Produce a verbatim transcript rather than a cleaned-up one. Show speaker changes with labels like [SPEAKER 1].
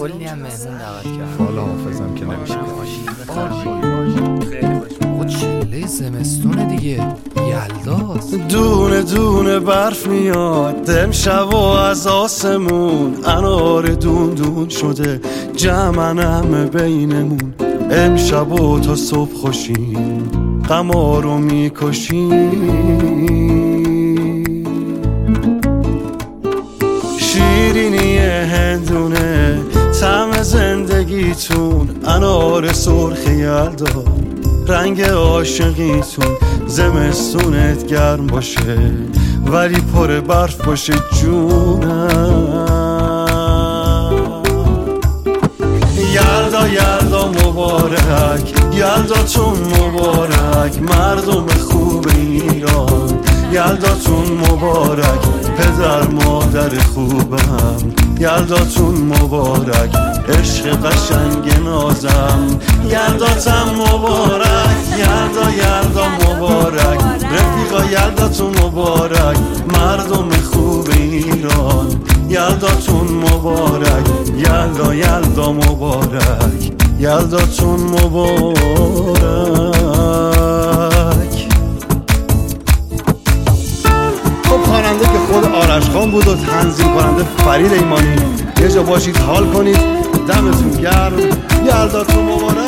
[SPEAKER 1] کلی هم مهمون دعوت کرد.
[SPEAKER 2] حالا حافظم که نمیشه.
[SPEAKER 1] خود چله زمستونه دیگه، یلداست.
[SPEAKER 3] دونه دونه برف میاد امشب و از آسمون، انار دون دون شده جمع همه بینمون. امشب و تا صبح خوشیم غما رو میکشیم. شیرینی هندونه طعم زندگیتون، انار سرخ یلدا رنگ عاشقیتون. زمستونت گرم باشه ولی پر برف باشه جونم. یلدا یلدا مبارک، یلداتون مبارک مردم خوب ایران. یلداتون مبارک پدر مادر خوبم. یلداتون مبارک عشق قشنگ نازم. یلداتم مبارک، یلدا یلدا مبارک رفیقا. یلداتون مبارک مردم خوب ایران. یلداتون مبارک، یلدا یلدا مبارک، یلداتون مبارک.
[SPEAKER 2] خب خواننده که خود آرش خان بود و تنظیم کننده فرید ایمانی. یه جا باشید حال کنید، دمتون گرم، یلداتون مبارک.